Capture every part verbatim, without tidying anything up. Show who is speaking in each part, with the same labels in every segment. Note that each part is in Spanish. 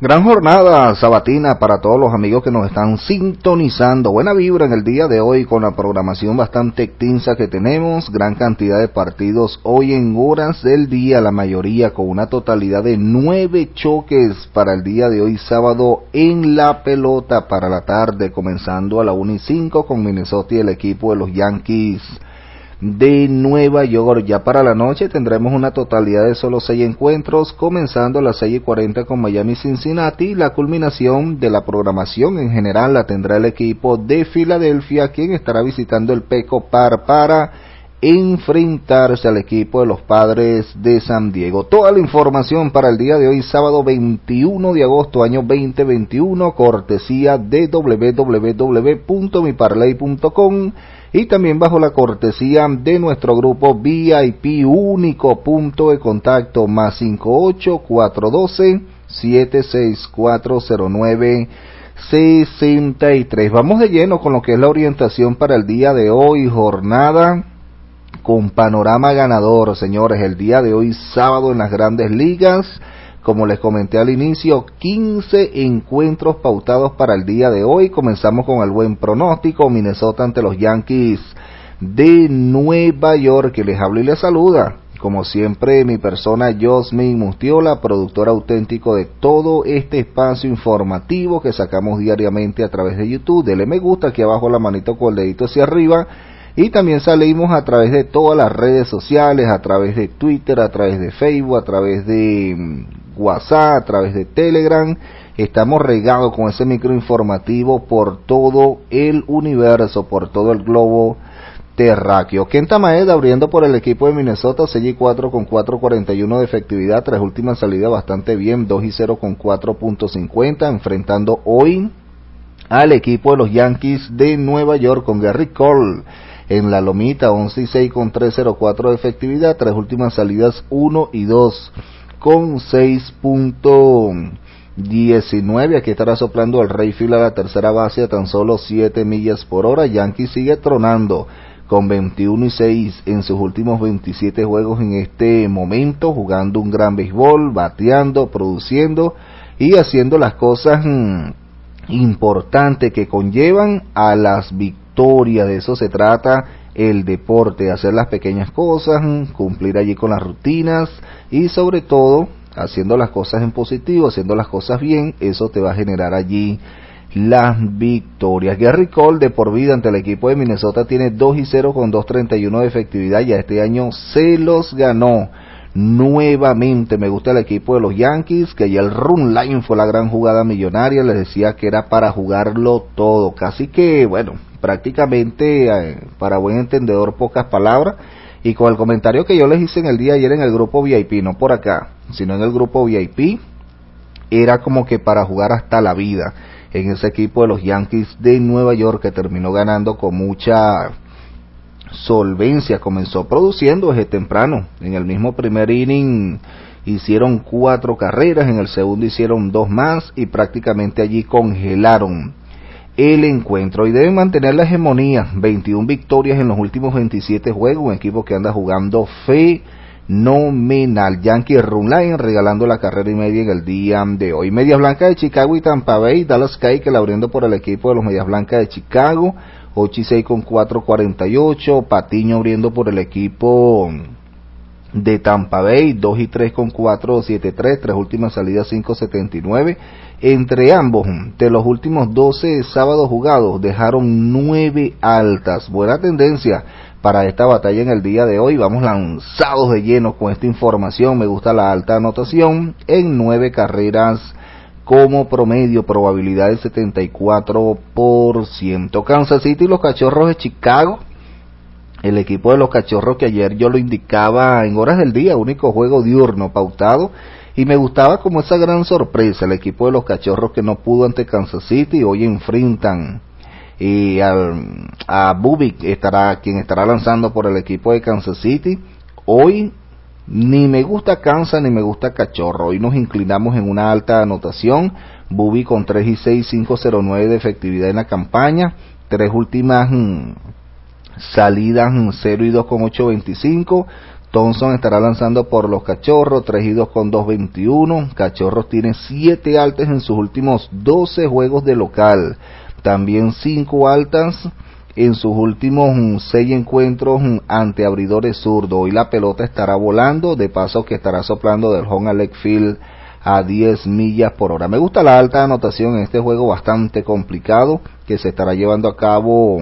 Speaker 1: Gran jornada sabatina para todos los amigos que nos están sintonizando. Buena vibra en el día de hoy con la programación bastante extensa que tenemos. Gran cantidad de partidos hoy en horas del día, la mayoría con una totalidad de nueve choques para el día de hoy sábado en la pelota para la tarde, comenzando a la una y cinco con Minnesota y el equipo de los Yankees de Nueva York. Ya para la noche tendremos una totalidad de solo seis encuentros, comenzando a las seis y cuarenta con Miami Cincinnati. La culminación de la programación en general la tendrá el equipo de Filadelfia, quien estará visitando el Petco Park para enfrentarse al equipo de los Padres de San Diego. Toda la información para el día de hoy, sábado veintiuno de agosto, año veinte veintiuno, cortesía de doble u doble u doble u punto mi parlay punto com y también bajo la cortesía de nuestro grupo V I P único. Punto de contacto más cinco ocho cuatro uno dos siete seis cuatro cero nueve sesenta y tres. Vamos de lleno con lo que es la orientación para el día de hoy, jornada con panorama ganador, señores. El día de hoy sábado en las Grandes Ligas, como les comenté al inicio, quince encuentros pautados para el día de hoy. Comenzamos con el buen pronóstico, Minnesota ante los Yankees de Nueva York, que les habla y les saluda, como siempre, mi persona Josmin Mustiola, productor auténtico de todo este espacio informativo que sacamos diariamente a través de YouTube. Dele me gusta aquí abajo, la manito con el dedito hacia arriba. Y también salimos a través de todas las redes sociales, a través de Twitter, a través de Facebook, a través de WhatsApp, a través de Telegram. Estamos regados con ese micro informativo por todo el universo, por todo el globo terráqueo. Kenta Maeda abriendo por el equipo de Minnesota, seis y cuatro con cuatro cuarenta y uno de efectividad, tres últimas salidas bastante bien, dos y cero con cuatro punto cincuenta, enfrentando hoy al equipo de los Yankees de Nueva York con Gerrit Cole en la lomita, once y seis con trescientos cuatro de efectividad, tres últimas salidas uno y dos con seis punto diecinueve. Aquí estará soplando el Rey Fila a la tercera base a tan solo siete millas por hora. Yankee sigue tronando con veintiuno y seis en sus últimos veintisiete juegos en este momento, jugando un gran béisbol, bateando, produciendo y haciendo las cosas mmm, importantes que conllevan a las victorias. De eso se trata el deporte, hacer las pequeñas cosas, cumplir allí con las rutinas y sobre todo haciendo las cosas en positivo, haciendo las cosas bien. Eso te va a generar allí las victorias. Gerrit Cole de por vida ante el equipo de Minnesota tiene dos y cero con dos treinta y uno de efectividad. Ya este año se los ganó nuevamente. Me gusta el equipo de los Yankees, que ya el run line fue la gran jugada millonaria. Les decía que era para jugarlo todo, casi que bueno, prácticamente eh, para buen entendedor pocas palabras, y con el comentario que yo les hice en el día de ayer en el grupo V I P, no por acá, sino en el grupo V I P, era como que para jugar hasta la vida en ese equipo de los Yankees de Nueva York, que terminó ganando con mucha solvencia. Comenzó produciendo desde temprano, en el mismo primer inning hicieron cuatro carreras, en el segundo hicieron dos más y prácticamente allí congelaron el encuentro y deben mantener la hegemonía, veintiuna victorias en los últimos veintisiete juegos, un equipo que anda jugando fenomenal. Yankee run line regalando la carrera y media en el día de hoy. Medias Blancas de Chicago y Tampa Bay, Dallas Keuchel abriendo por el equipo de los Medias Blancas de Chicago, ocho y seis con cuatro cuarenta y ocho, Patiño abriendo por el equipo de Tampa Bay, dos y tres con cuatro setenta y tres, tres últimas salidas cinco setenta y nueve. Entre ambos, de los últimos doce sábados jugados, dejaron nueve altas. Buena tendencia para esta batalla en el día de hoy. Vamos lanzados de lleno con esta información. Me gusta la alta anotación en nueve carreras como promedio, probabilidad del setenta y cuatro por ciento. Kansas City y los Cachorros de Chicago. El equipo de los Cachorros, que ayer yo lo indicaba en horas del día, único juego diurno pautado, y me gustaba como esa gran sorpresa, el equipo de los Cachorros que no pudo ante Kansas City, hoy enfrentan y al, a Bubik, estará, quien estará lanzando por el equipo de Kansas City. Hoy ni me gusta Kansas ni me gusta Cachorro, hoy nos inclinamos en una alta anotación. Bubik con tres y seis, cinco cero nueve de efectividad en la campaña, tres últimas mmm, salidas cero y dos con ocho veinticinco, Thompson estará lanzando por los Cachorros, tres y dos con dos veintiuno. Cachorros tiene siete altas en sus últimos doce juegos de local. También cinco altas en sus últimos seis encuentros ante abridores zurdos. Hoy la pelota estará volando, de paso que estará soplando del home a leg field a diez millas por hora. Me gusta la alta anotación en este juego bastante complicado que se estará llevando a cabo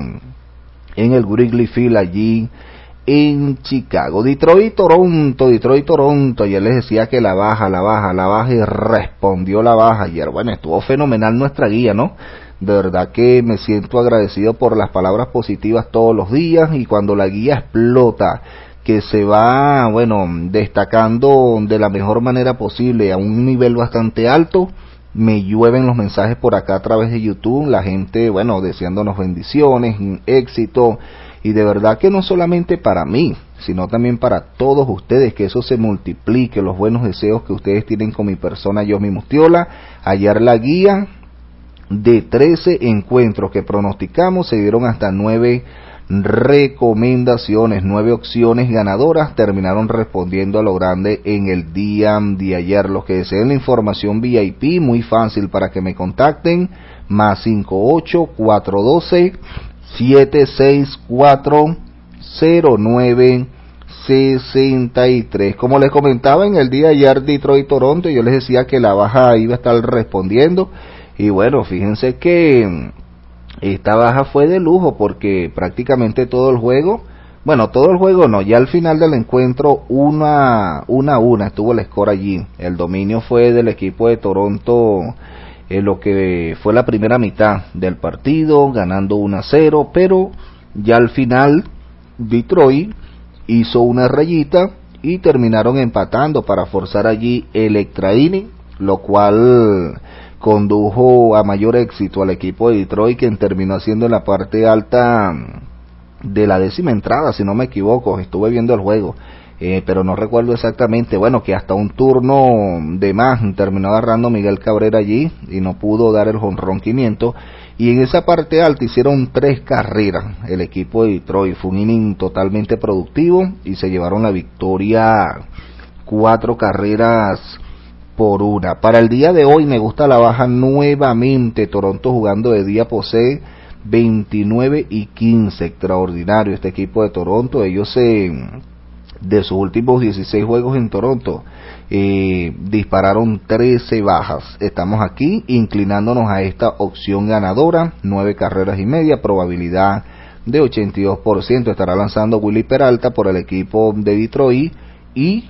Speaker 1: en el Wrigley Field allí en Chicago. Detroit, Toronto, Detroit, Toronto. Ayer les decía que la baja, la baja, la baja y respondió la baja ayer. Bueno, estuvo fenomenal nuestra guía, ¿no? De verdad que me siento agradecido por las palabras positivas todos los días, y cuando la guía explota, que se va, bueno, destacando de la mejor manera posible a un nivel bastante alto, me llueven los mensajes por acá a través de YouTube, la gente, bueno, deseándonos bendiciones, éxito, y de verdad que no solamente para mí, sino también para todos ustedes, que eso se multiplique, los buenos deseos que ustedes tienen con mi persona, Yosmi Mustiola. Ayer la guía de trece encuentros que pronosticamos se dieron hasta nueve recomendaciones, nueve opciones ganadoras terminaron respondiendo a lo grande en el día de ayer. Los que deseen la información V I P, muy fácil para que me contacten, más cinco ocho cuatro uno dos siete seis cuatro cero nueve sesenta y tres. Como les comentaba en el día de ayer, Detroit Toronto, yo les decía que la baja iba a estar respondiendo. Y bueno, fíjense que esta baja fue de lujo, porque prácticamente todo el juego, bueno, todo el juego no, ya al final del encuentro, una, una a una estuvo el score allí. El dominio fue del equipo de Toronto en lo que fue la primera mitad del partido, ganando uno a cero, pero ya al final Detroit hizo una rayita y terminaron empatando para forzar allí el extra inning, lo cual condujo a mayor éxito al equipo de Detroit, quien terminó haciendo en la parte alta de la décima entrada, si no me equivoco. Estuve viendo el juego, eh, pero no recuerdo exactamente. Bueno, que hasta un turno de más terminó agarrando Miguel Cabrera allí y no pudo dar el jonrón quinientos. Y en esa parte alta hicieron tres carreras el equipo de Detroit. Fue un inning totalmente productivo y se llevaron la victoria, cuatro carreras por una. Para el día de hoy me gusta la baja nuevamente. Toronto jugando de día posee veintinueve y quince. Extraordinario este equipo de Toronto. Ellos se, de sus últimos dieciséis juegos en Toronto, eh, dispararon trece bajas. Estamos aquí inclinándonos a esta opción ganadora, nueve carreras y media, probabilidad de ochenta y dos por ciento. Estará lanzando Willy Peralta por el equipo de Detroit, y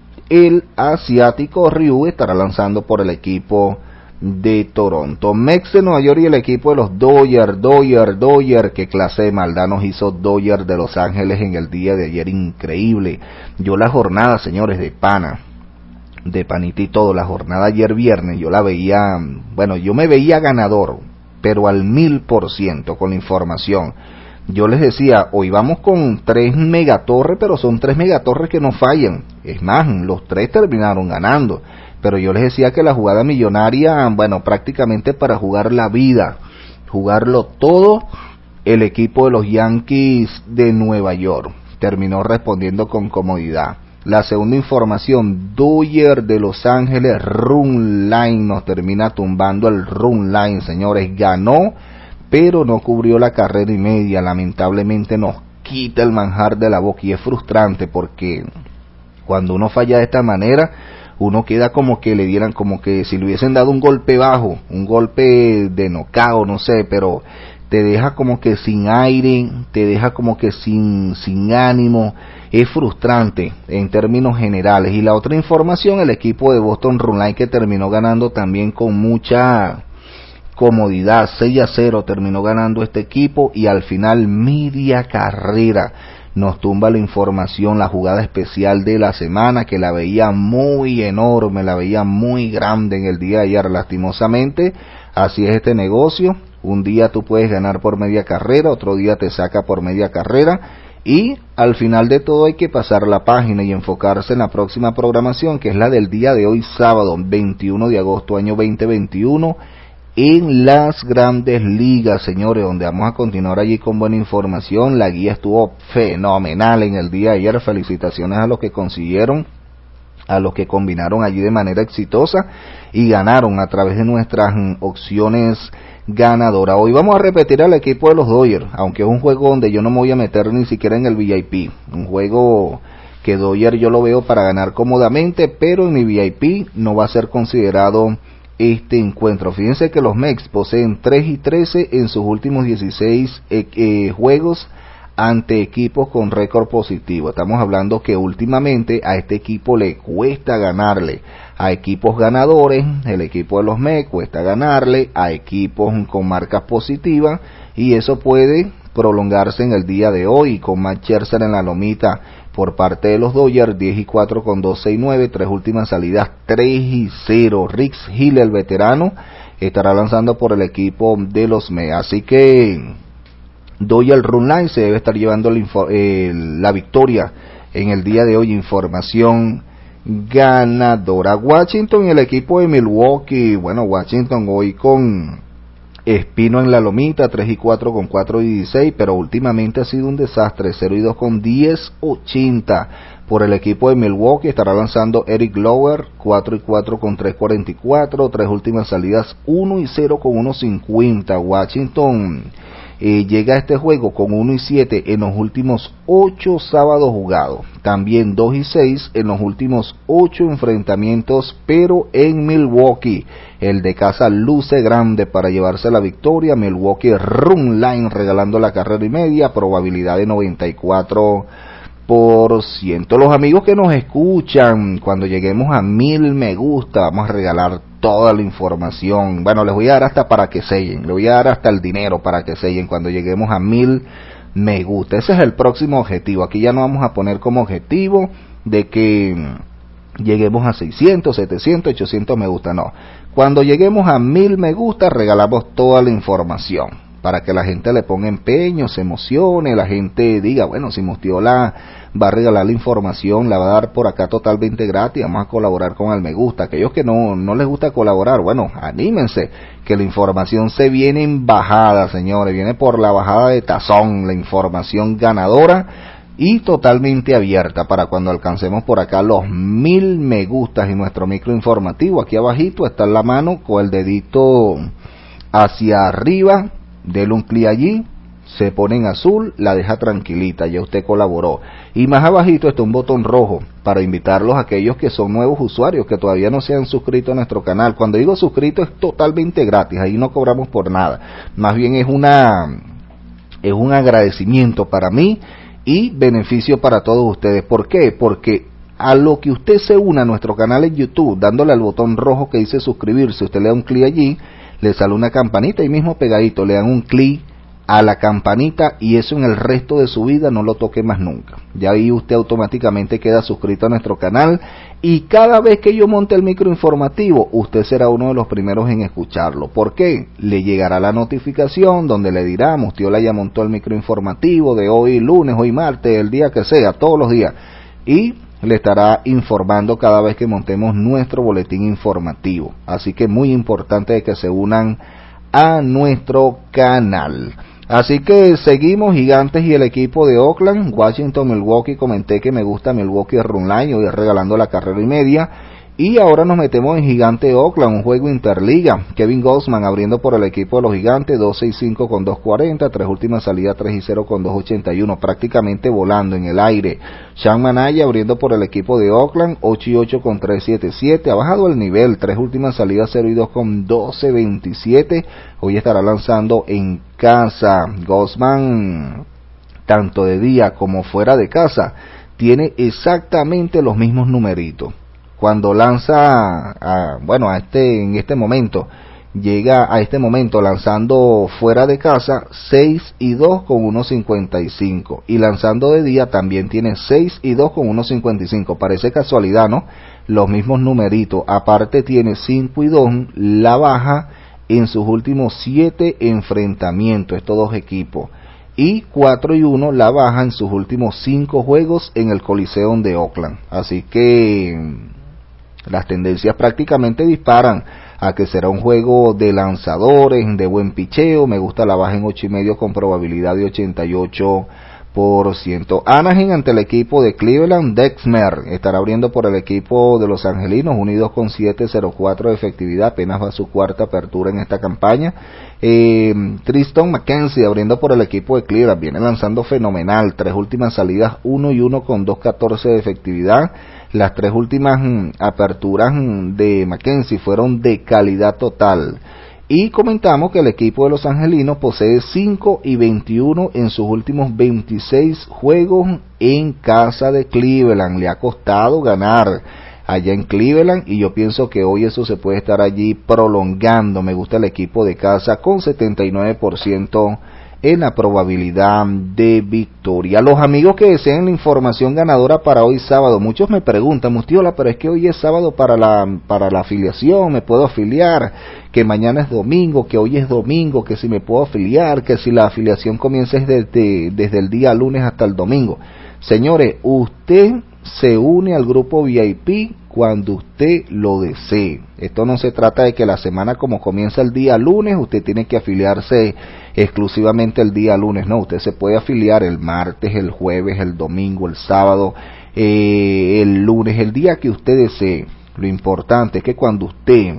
Speaker 1: el asiático Ryu estará lanzando por el equipo de Toronto. Mex de Nueva York y el equipo de los Dodgers, Dodgers, Dodgers, qué clase de maldad nos hizo Dodgers de Los Ángeles en el día de ayer, increíble. Yo la jornada, señores, de pana, de panita y todo, la jornada ayer viernes, yo la veía, bueno, yo me veía ganador, pero al mil por ciento con la información. Yo les decía, hoy vamos con tres megatorres, pero son tres megatorres que no fallan. Es más, los tres terminaron ganando. Pero yo les decía que la jugada millonaria, bueno, prácticamente para jugar la vida, jugarlo todo, el equipo de los Yankees de Nueva York terminó respondiendo con comodidad. La segunda información, Dodgers de Los Ángeles, run line, nos termina tumbando el run line, señores. Ganó, pero no cubrió la carrera y media. Lamentablemente nos quita el manjar de la boca, y es frustrante porque cuando uno falla de esta manera, uno queda como que le dieran, como que si le hubiesen dado un golpe bajo, un golpe de nocao, no sé, pero te deja como que sin aire, te deja como que sin, sin ánimo. Es frustrante en términos generales. Y la otra información, el equipo de Boston Red Sox, que terminó ganando también con mucha comodidad, seis a cero terminó ganando este equipo, y al final media carrera nos tumba la información, la jugada especial de la semana, que la veía muy enorme, la veía muy grande en el día de ayer. Lastimosamente, así es este negocio. Un día tú puedes ganar por media carrera, otro día te saca por media carrera, y al final de todo hay que pasar la página y enfocarse en la próxima programación, que es la del día de hoy, sábado veintiuno de agosto año veinte veintiuno, en las grandes ligas, señores, donde vamos a continuar allí con buena información. La guía estuvo fenomenal en el día de ayer. Felicitaciones a los que consiguieron, a los que combinaron allí de manera exitosa y ganaron a través de nuestras mm, opciones ganadoras. Hoy vamos a repetir al equipo de los Dodgers, aunque es un juego donde yo no me voy a meter ni siquiera en el V I P, un juego que Dodgers yo lo veo para ganar cómodamente, pero en mi V I P no va a ser considerado este encuentro. Fíjense que los Mets poseen tres y trece en sus últimos dieciséis eh, eh, juegos ante equipos con récord positivo. Estamos hablando que últimamente a este equipo le cuesta ganarle a equipos ganadores. El equipo de los Mets cuesta ganarle a equipos con marcas positivas, y eso puede prolongarse en el día de hoy con Max Scherzer en la lomita por parte de los Dodgers. Diez y cuatro con dos seis nueve, tres últimas salidas tres y cero. Rick Hill, el veterano, estará lanzando por el equipo de los Mets, así que Dodgers Run Line se debe estar llevando el eh, la victoria en el día de hoy. Información ganadora. Washington y el equipo de Milwaukee. Bueno, Washington hoy con Espino en la lomita, tres y cuatro con cuatro y dieciséis, pero últimamente ha sido un desastre. Cero y dos con diez ochenta por el equipo de Milwaukee. Estará lanzando Eric Lauer, cuatro y cuatro con tres cuarenta y cuatro, tres últimas salidas uno y cero con uno cincuenta. Washington eh, llega a este juego con uno y siete en los últimos ocho sábados jugados, también dos y seis en los últimos ocho enfrentamientos, pero en Milwaukee el de casa luce grande para llevarse la victoria. Milwaukee Run Line regalando la carrera y media, probabilidad de noventa y cuatro por ciento. Los amigos que nos escuchan, cuando lleguemos a mil me gusta, vamos a regalar toda la información. Bueno, les voy a dar hasta para que sellen, les voy a dar hasta el dinero para que sellen cuando lleguemos a mil me gusta. Ese es el próximo objetivo. Aquí ya no vamos a poner como objetivo de que lleguemos a seiscientos, setecientos, ochocientos me gusta, no. Cuando lleguemos a mil me gusta, regalamos toda la información para que la gente le ponga empeño, se emocione, la gente diga, bueno, si Mustiola va a regalar la información, la va a dar por acá totalmente gratis, vamos a colaborar con el me gusta. Aquellos que no, no les gusta colaborar, bueno, anímense, que la información se viene en bajada, señores, viene por la bajada de tazón, la información ganadora y totalmente abierta para cuando alcancemos por acá los mil me gustas y nuestro micro informativo. Aquí abajito está en la mano con el dedito hacia arriba, dele un clic allí, se pone en azul, la deja tranquilita, ya usted colaboró. Y más abajito está un botón rojo para invitarlos a aquellos que son nuevos usuarios, que todavía no se han suscrito a nuestro canal. Cuando digo suscrito es totalmente gratis, ahí no cobramos por nada. Más bien es una es un agradecimiento para mí y beneficio para todos ustedes. ¿Por qué? Porque a lo que usted se una a nuestro canal en YouTube, dándole al botón rojo que dice suscribirse, usted le da un clic allí, le sale una campanita y mismo pegadito le dan un clic a la campanita y eso en el resto de su vida no lo toque más nunca. Ya ahí usted automáticamente queda suscrito a nuestro canal y cada vez que yo monte el micro informativo, usted será uno de los primeros en escucharlo. ¿Por qué? Le llegará la notificación donde le dirá, Mustiola ya montó el micro informativo de hoy lunes, hoy martes, el día que sea, todos los días. Y le estará informando cada vez que montemos nuestro boletín informativo. Así que muy importante de que se unan a nuestro canal. Así que seguimos, Gigantes y el equipo de Oakland. Washington, Milwaukee, comenté que me gusta Milwaukee Run Line, hoy regalando la carrera y media. Y ahora nos metemos en Gigante Oakland, un juego interliga. Kevin Gausman abriendo por el equipo de los Gigantes, doce y cinco con dos cuarenta, tres últimas salidas tres y cero con dos ochenta y uno, prácticamente volando en el aire. Sean Manaya abriendo por el equipo de Oakland, ocho y ocho con tres setenta y siete, ha bajado el nivel, tres últimas salidas cero y dos con doce veintisiete, hoy estará lanzando en casa. Gausman, tanto de día como fuera de casa, tiene exactamente los mismos numeritos. Cuando lanza, a, bueno, a este, en este momento, llega a este momento lanzando fuera de casa seis y dos con uno cincuenta y cinco. Y lanzando de día también tiene seis y dos con uno cincuenta y cinco. Parece casualidad, ¿no? Los mismos numeritos. Aparte tiene cinco y dos, la baja en sus últimos siete enfrentamientos, estos dos equipos. Y cuatro y uno la baja en sus últimos cinco juegos en el Coliseum de Oakland. Así que las tendencias prácticamente disparan a que será un juego de lanzadores, de buen picheo. Me gusta la baja en ocho y medio con probabilidad de ochenta y ocho por ciento. Anaheim ante el equipo de Cleveland. Dexmer estará abriendo por el equipo de los angelinos, unidos con siete cero cuatro de efectividad, apenas va a su cuarta apertura en esta campaña. eh, Tristan McKenzie abriendo por el equipo de Cleveland, viene lanzando fenomenal, tres últimas salidas uno y uno con dos catorce de efectividad. Las tres últimas mm, aperturas mm, de McKenzie fueron de calidad total. Y comentamos que el equipo de los angelinos posee cinco y veintiuno en sus últimos veintiséis juegos en casa de Cleveland. Le ha costado ganar allá en Cleveland y yo pienso que hoy eso se puede estar allí prolongando. Me gusta el equipo de casa con setenta y nueve por ciento en la probabilidad de victoria. Los amigos que deseen la información ganadora para hoy sábado, muchos me preguntan, Mustiola, pero es que hoy es sábado para la para la afiliación, me puedo afiliar, que mañana es domingo, que hoy es domingo, que si me puedo afiliar, que si la afiliación comienza desde, desde el día lunes hasta el domingo. Señores, usted se une al grupo V I P cuando usted lo desee. Esto no se trata de que la semana como comienza el día lunes, usted tiene que afiliarse exclusivamente el día lunes. No, usted se puede afiliar el martes, el jueves, el domingo, el sábado, eh, el lunes, el día que usted desee. Lo importante es que cuando usted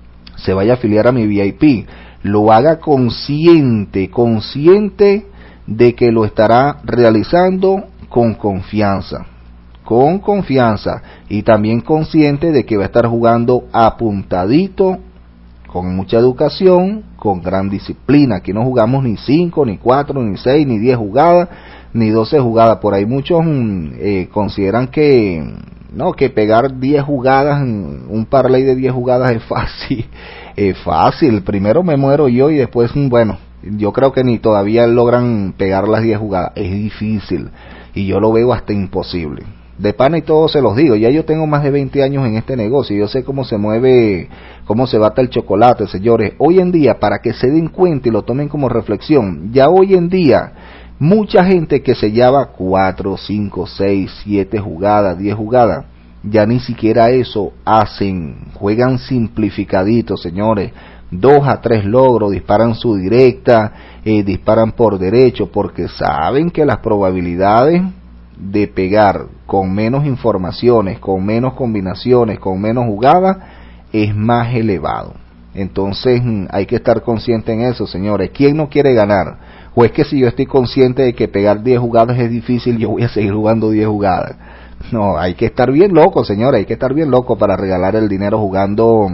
Speaker 1: se vaya a afiliar a mi V I P, lo haga consciente, consciente de que lo estará realizando con confianza. Con confianza y también consciente de que va a estar jugando apuntadito, con mucha educación, con gran disciplina. Aquí no jugamos ni cinco, ni cuatro, ni seis, ni diez jugadas, ni doce jugadas. Por ahí muchos eh, consideran que no, que pegar diez jugadas, un parlay de diez jugadas es fácil. Es fácil. Primero me muero yo y después, bueno, yo creo que ni todavía logran pegar las diez jugadas. Es difícil y yo lo veo hasta imposible. De pana y todo se los digo, ya yo tengo más de veinte años en este negocio, yo sé cómo se mueve, cómo se bata el chocolate, señores. Hoy en día, para que se den cuenta y lo tomen como reflexión, ya hoy en día, mucha gente que se lleva cuatro, cinco, seis, siete jugadas, diez jugadas, ya ni siquiera eso hacen, juegan simplificadito, señores. Dos a tres logros, disparan su directa, eh, disparan por derecho, porque saben que las probabilidades de pegar con menos informaciones, con menos combinaciones, con menos jugadas, es más elevado. Entonces hay que estar consciente en eso, señores. ¿Quién no quiere ganar? O es que si yo estoy consciente de que pegar diez jugadas es difícil, yo voy a seguir jugando diez jugadas. No, hay que estar bien loco, señores, hay que estar bien loco para regalar el dinero jugando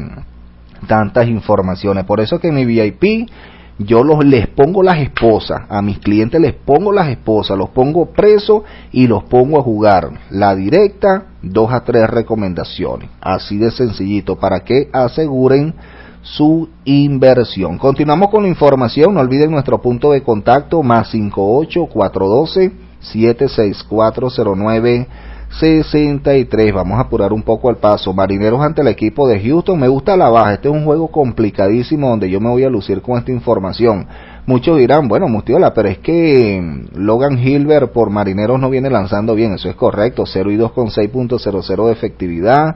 Speaker 1: tantas informaciones. Por eso que en mi V I P yo los, les pongo las esposas, a mis clientes les pongo las esposas, los pongo presos y los pongo a jugar la directa, dos a tres recomendaciones, así de sencillito, para que aseguren su inversión. Continuamos con la información, no olviden nuestro punto de contacto, más cinco ocho cuatro uno dos siete seis cuatro cero nueve sesenta y tres. Vamos a apurar un poco el paso. Marineros ante el equipo de Houston. Me gusta la baja. Este es un juego complicadísimo donde yo me voy a lucir con esta información. Muchos dirán, bueno, Mustiola, pero es que Logan Hilbert por Marineros no viene lanzando bien. Eso es correcto. cero y dos con seis punto cero cero de efectividad.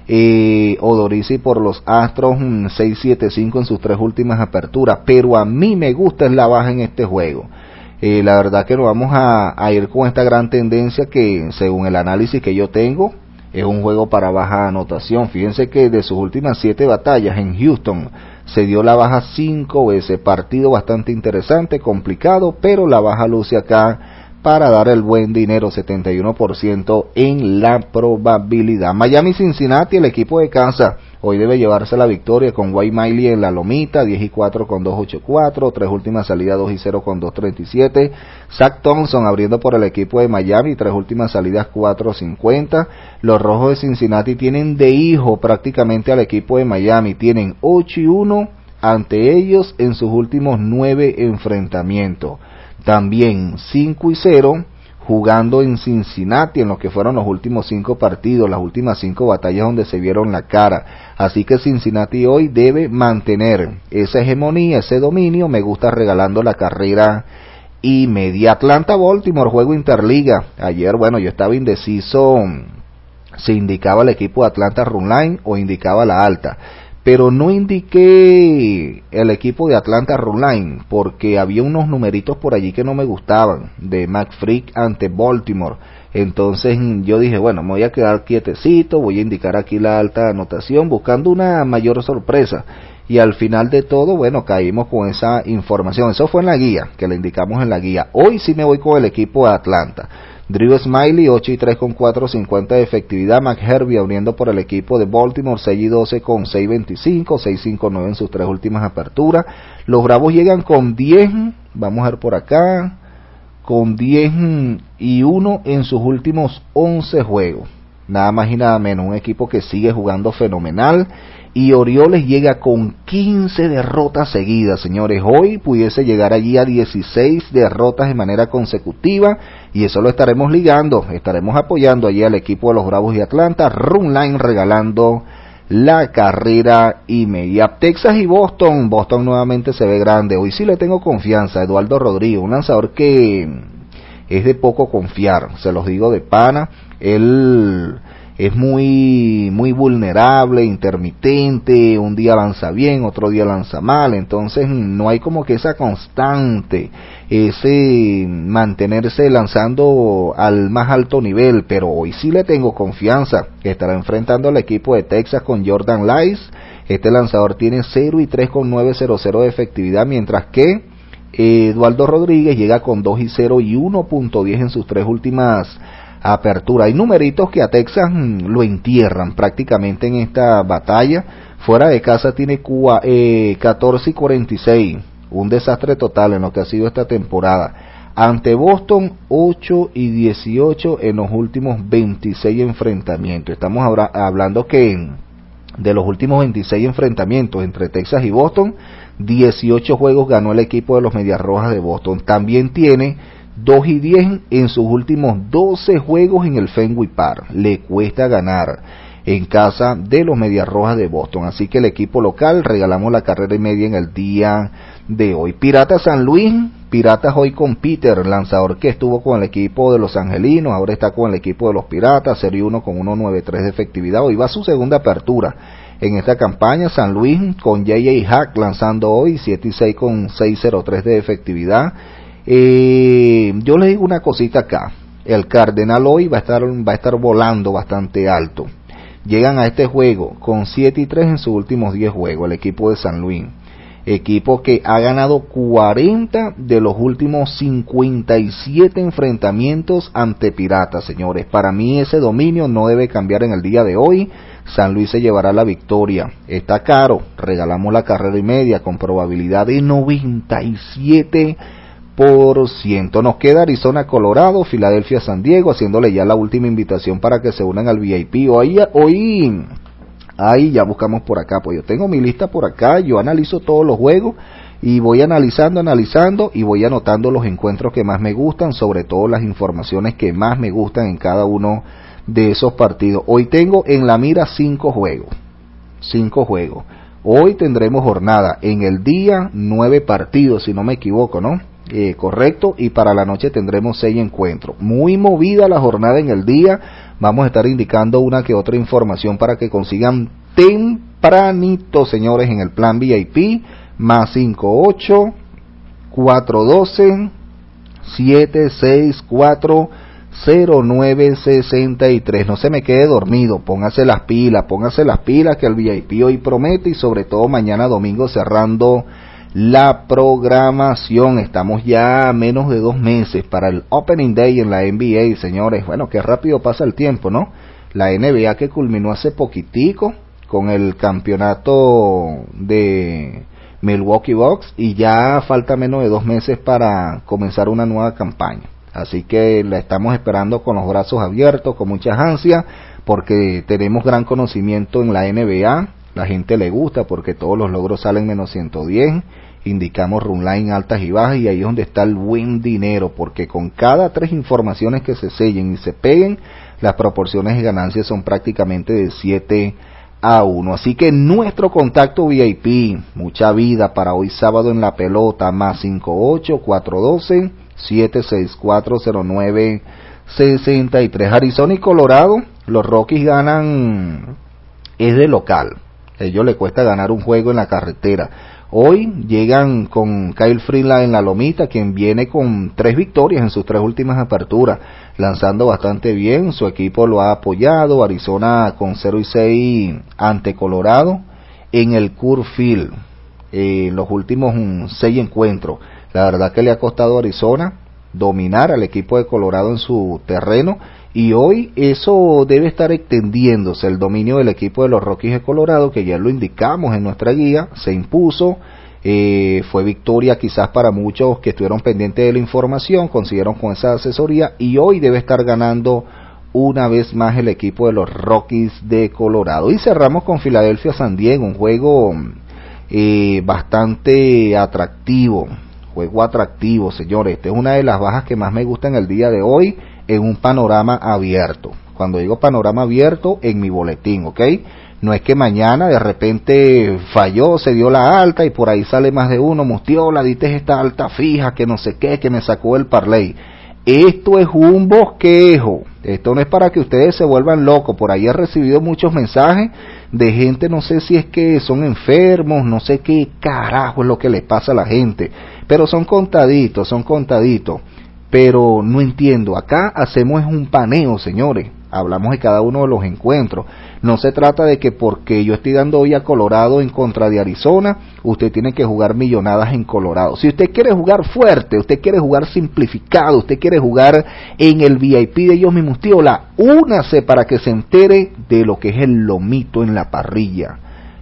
Speaker 1: Eh, Odorizzi por los Astros seis siete cinco en sus tres últimas aperturas. Pero a mí me gusta es la baja en este juego. Eh, la verdad que nos vamos a, a ir con esta gran tendencia que, según el análisis que yo tengo, es un juego para baja anotación. Fíjense que de sus últimas siete batallas en Houston se dio la baja cinco veces. Partido bastante interesante, complicado, pero la baja luce acá para dar el buen dinero, setenta y uno por ciento en la probabilidad. Miami-Cincinnati, el equipo de casa, hoy debe llevarse la victoria con Wade Miley en la lomita, diez y cuatro con dos ochenta y cuatro, tres últimas salidas dos y cero con dos treinta y siete. Zach Thompson abriendo por el equipo de Miami, tres últimas salidas cuatro cincuenta. Los rojos de Cincinnati tienen de hijo prácticamente al equipo de Miami, tienen ocho y uno ante ellos en sus últimos nueve enfrentamientos. También cinco y cero jugando en Cincinnati en lo que fueron los últimos cinco partidos, las últimas cinco batallas donde se vieron la cara. Así que Cincinnati hoy debe mantener esa hegemonía, ese dominio. Me gusta regalando la carrera y media. Atlanta-Baltimore, juego interliga. Ayer, bueno, yo estaba indeciso, se indicaba el equipo de Atlanta run line o indicaba la alta. pero no indiqué el equipo de Atlanta Runline, porque había unos numeritos por allí que no me gustaban, de McFreak ante Baltimore. Entonces yo dije, bueno, me voy a quedar quietecito, voy a indicar aquí la alta anotación, buscando una mayor sorpresa. Y al final de todo, bueno, caímos con esa información. Eso fue en la guía, que le indicamos en la guía. Hoy sí me voy con el equipo de Atlanta. Drew Smiley, ocho y tres con cuatro cincuenta de efectividad. McHerbie abriendo por el equipo de Baltimore, seis y doce con seis veinticinco, seis cinco nueve en sus tres últimas aperturas. Los Bravos llegan con diez, vamos a ver por acá, con diez y uno en sus últimos once juegos. Nada más y nada menos, un equipo que sigue jugando fenomenal. Y Orioles llega con quince derrotas seguidas, señores. Hoy pudiese llegar allí a dieciséis derrotas de manera consecutiva, y eso lo estaremos ligando, estaremos apoyando allí al equipo de los Bravos de Atlanta. Runline regalando la carrera y media. Texas y Boston, Boston nuevamente se ve grande. Hoy sí le tengo confianza a Eduardo Rodríguez, un lanzador que es de poco confiar, se los digo de pana. Él es muy muy vulnerable, intermitente, un día lanza bien, otro día lanza mal, entonces no hay como que esa constante, ese mantenerse lanzando al más alto nivel. Pero hoy sí le tengo confianza, que estará enfrentando al equipo de Texas con Jordan Lyles. Este lanzador tiene cero y tres con novecientos de efectividad, mientras que Eduardo Rodríguez llega con dos y cero y uno punto diez en sus tres últimas apertura. Hay numeritos que a Texas mmm, lo entierran prácticamente en esta batalla. Fuera de casa tiene Cuba, eh, catorce y cuarenta y seis, un desastre total en lo que ha sido esta temporada. Ante Boston, ocho y dieciocho en los últimos veintiséis enfrentamientos. Estamos ahora hablando que de los últimos veintiséis enfrentamientos entre Texas y Boston, dieciocho juegos ganó el equipo de los Medias Rojas de Boston. También tiene dos y diez en sus últimos doce juegos en el Fenway Park. Le cuesta ganar en casa de los Medias Rojas de Boston. Así que el equipo local regalamos la carrera y media en el día de hoy. Piratas San Luis, Piratas hoy con Peter, lanzador que estuvo con el equipo de los Angelinos, ahora está con el equipo de los Piratas, serie uno con uno nueve tres de efectividad. Hoy va su segunda apertura en esta campaña. San Luis con J J Hack lanzando hoy, siete y seis con seiscientos tres de efectividad. Eh, yo les digo una cosita acá, el Cardenal hoy va a estar va a estar volando bastante alto. Llegan a este juego con siete y tres en sus últimos diez juegos, el equipo de San Luis, equipo que ha ganado cuarenta de los últimos cincuenta y siete enfrentamientos ante Piratas, señores. Para mí ese dominio no debe cambiar en el día de hoy. San Luis se llevará la victoria. Está caro, regalamos la carrera y media con probabilidad de noventa y siete por ciento. Nos queda Arizona, Colorado, Filadelfia, San Diego, haciéndole ya la última invitación para que se unan al V I P. Hoy, hoy, ahí ya buscamos por acá, pues yo tengo mi lista por acá, yo analizo todos los juegos y voy analizando, analizando y voy anotando los encuentros que más me gustan, sobre todo las informaciones que más me gustan en cada uno de esos partidos. Hoy tengo en la mira cinco juegos, cinco juegos. Hoy tendremos jornada, en el día nueve partidos, si no me equivoco, ¿no? Eh, correcto, y para la noche tendremos seis encuentros. Muy movida la jornada en el día. Vamos a estar indicando una que otra información para que consigan tempranito, señores, en el plan V I P, más cinco ocho, cuatro doce, siete seis cuatro, cero nueve sesenta y tres. No se me quede dormido, póngase las pilas, póngase las pilas que el V I P hoy promete, y sobre todo mañana domingo cerrando la programación. Estamos ya a menos de dos meses para el Opening Day en la N B A, señores. Bueno, qué rápido pasa el tiempo, ¿no? La N B A que culminó hace poquitico con el campeonato de Milwaukee Bucks, y ya falta menos de dos meses para comenzar una nueva campaña. Así que la estamos esperando con los brazos abiertos, con muchas ansias, porque tenemos gran conocimiento en la N B A. La gente le gusta porque todos los logros salen menos ciento diez, indicamos runline altas y bajas, y ahí es donde está el buen dinero, porque con cada tres informaciones que se sellen y se peguen, las proporciones de ganancias son prácticamente de siete a uno. Así que nuestro contacto V I P, mucha vida para hoy sábado en la pelota, más cinco ocho, cuatro doce, siete seis cuatro, cero nueve sesenta y tres. Arizona y Colorado, los Rockies ganan, es de local. A ellos les cuesta ganar un juego en la carretera. Hoy llegan con Kyle Freeland en la lomita, quien viene con tres victorias en sus tres últimas aperturas, lanzando bastante bien. Su equipo lo ha apoyado. Arizona con cero y seis ante Colorado en el Coors Field, eh, los últimos um, seis encuentros. La verdad que le ha costado a Arizona dominar al equipo de Colorado en su terreno, y hoy eso debe estar extendiéndose, el dominio del equipo de los Rockies de Colorado, que ya lo indicamos en nuestra guía, se impuso, eh, fue victoria quizás para muchos que estuvieron pendientes de la información, consiguieron con esa asesoría, y hoy debe estar ganando una vez más el equipo de los Rockies de Colorado. Y cerramos con Filadelfia San Diego, un juego eh, bastante atractivo, juego atractivo, señores. Esta es una de las bajas que más me gusta en el día de hoy, en un panorama abierto. Cuando digo panorama abierto, en mi boletín, ¿ok? No es que mañana de repente falló, se dio la alta y por ahí sale más de uno, Mustiola, diste esta alta fija, que no sé qué, que me sacó el parlay. Esto es un bosquejo, esto no es para que ustedes se vuelvan locos. Por ahí he recibido muchos mensajes de gente, no sé si es que son enfermos, no sé qué carajo es lo que les pasa a la gente, pero son contaditos, son contaditos. Pero no entiendo, acá hacemos es un paneo, señores, hablamos de cada uno de los encuentros. No se trata de que porque yo estoy dando hoy a Colorado en contra de Arizona, usted tiene que jugar millonadas en Colorado. Si usted quiere jugar fuerte, usted quiere jugar simplificado, usted quiere jugar en el V I P de ellos mismos, Mustiola, únase para que se entere de lo que es el lomito en la parrilla.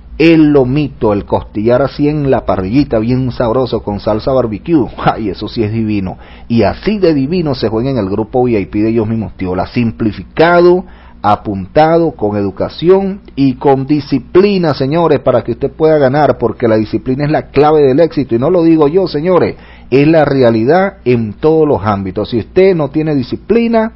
Speaker 1: El lomito, el costillar así en la parrillita, bien sabroso, con salsa barbecue. Ay, eso sí es divino. Y así de divino se juega en el grupo V I P de ellos mismos, Mustiola. Simplificado, apuntado, con educación y con disciplina, señores, para que usted pueda ganar, porque la disciplina es la clave del éxito. Y no lo digo yo, señores, es la realidad en todos los ámbitos. Si usted no tiene disciplina,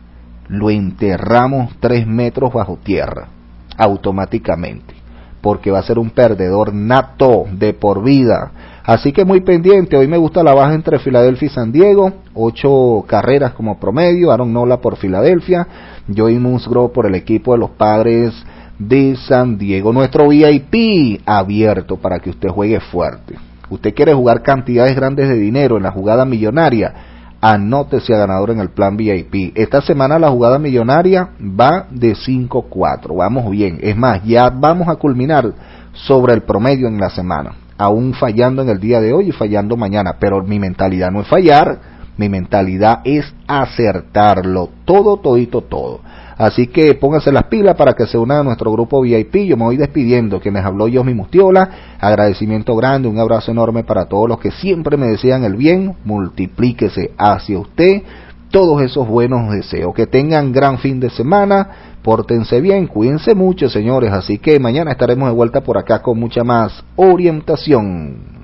Speaker 1: lo enterramos tres metros bajo tierra, automáticamente, porque va a ser un perdedor nato de por vida. Así que muy pendiente, hoy me gusta la baja entre Filadelfia y San Diego, ocho carreras como promedio, Aaron Nola por Filadelfia, Joey Musgrove por el equipo de los Padres de San Diego. Nuestro V I P abierto para que usted juegue fuerte. Usted quiere jugar cantidades grandes de dinero en la jugada millonaria, anótese a ganador en el plan V I P. Esta semana la jugada millonaria va de cinco cuatro, vamos bien. Es más, ya vamos a culminar sobre el promedio en la semana, aún fallando en el día de hoy y fallando mañana, pero mi mentalidad no es fallar, mi mentalidad es acertarlo, todo, todito, todo. Así que pónganse las pilas para que se unan a nuestro grupo V I P. Yo me voy despidiendo, que me habló Yosmi Mustiola, agradecimiento grande, un abrazo enorme para todos los que siempre me desean el bien, multiplíquese hacia usted todos esos buenos deseos, que tengan gran fin de semana, pórtense bien, cuídense mucho, señores, así que mañana estaremos de vuelta por acá con mucha más orientación.